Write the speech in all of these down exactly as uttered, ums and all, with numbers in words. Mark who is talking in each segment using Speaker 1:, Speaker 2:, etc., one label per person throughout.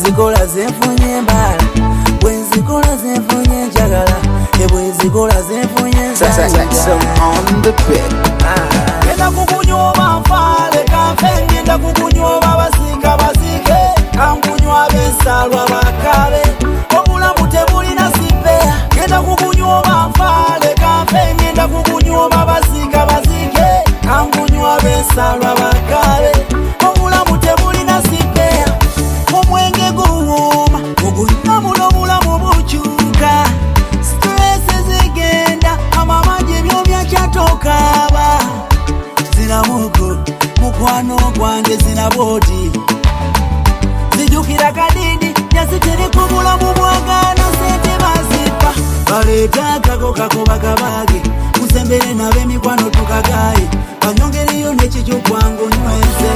Speaker 1: bwenzikola zenfunye mbala, bwenzikola zenfunye njagala, bwenzikola zenfunye nsanja.
Speaker 2: On the bed.
Speaker 1: Ngenda kukunyoba mfale kamfe, ngenda kukunyoba basika basike, kankunywa besalwa bakabe, obulamu tebulina sipeya. Ngenda kukunyoba mfale kamfe, ngenda kukunyoba basika basike, kankunywa besalwa bakabe, obulamu tebulina sipeya. Omwenge guwoma ogunywa muno bulamu bukyuka, stress zigenda amamaje byomya kyatokaba. Zina muko mukwano gwange zina bodi, zijukira kadidi yazitiri ku bulamu bwagano sente bazipa. Baleta kako kakoba kabage musembere nabe mikwano tukagaye, banyongeriyo n'ekikyo kwangu nyweze.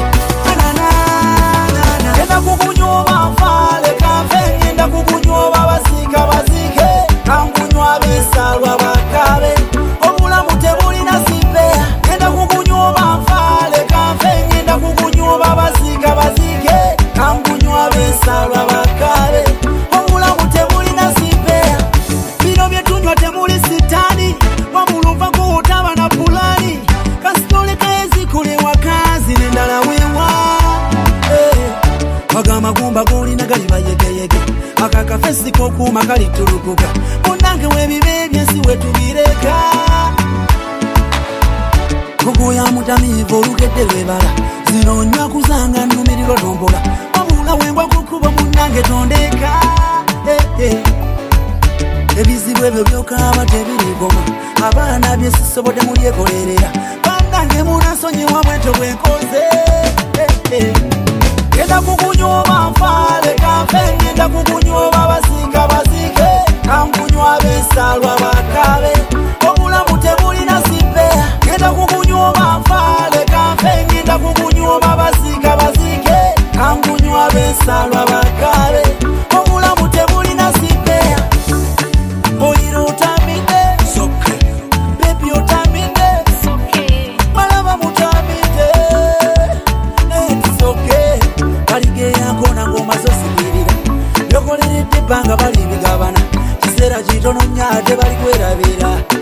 Speaker 1: Ngenda kukunyoba mfale kamfe, ngenda kukunyoba basika basike, kankunywa besalwa bakabe, obulamu tebulina sipeya. Ngenda kukunyoba mfale kamfe, ngenda kukunyoba basika basike, kankunywa besalwa bakabe, obulamu tebulina sipeya. Bino byetunywa temuli sitani, wamulumva kuutaba na pulani, kasitoleka ezikule wakazi nendala wewa. Bagamba gumba gulina gali bayegeyege, akakafesi kokuma kali tulukuka, munange webibe byensi wetubireka. Kukuya mutamivu olugedde lwebala, zino nywa kuzanga nnumirirwa tombola, wabula wembwa kukuba munange tondeka. Eh, eh. Ebizibu ebyo byokaba tebirigoma, abaana byesisobodde mulyekolerera, banange munasonyiwa bwetyo bwenkoze. Eh, eh. Ngenda kukunyoba mfale kamfe, ngenda kukunyoba basika basike, kankunywa besalwa bakabe, obulamu tebulina sipeya. Ngenda kukunyoba mfale kamfe, ngenda kukunyoba basika basike, kankunywa besalwa bakabe, obulamu tebulina sipeya. Oyiro utamide, soke, baby utamide, soke, malaba mutamide, it's okay. Kalige yanko na ngoma zosibirira, yokoleredde banga bali bigabana, kiseera kitono nnyo ate bali kwerabira.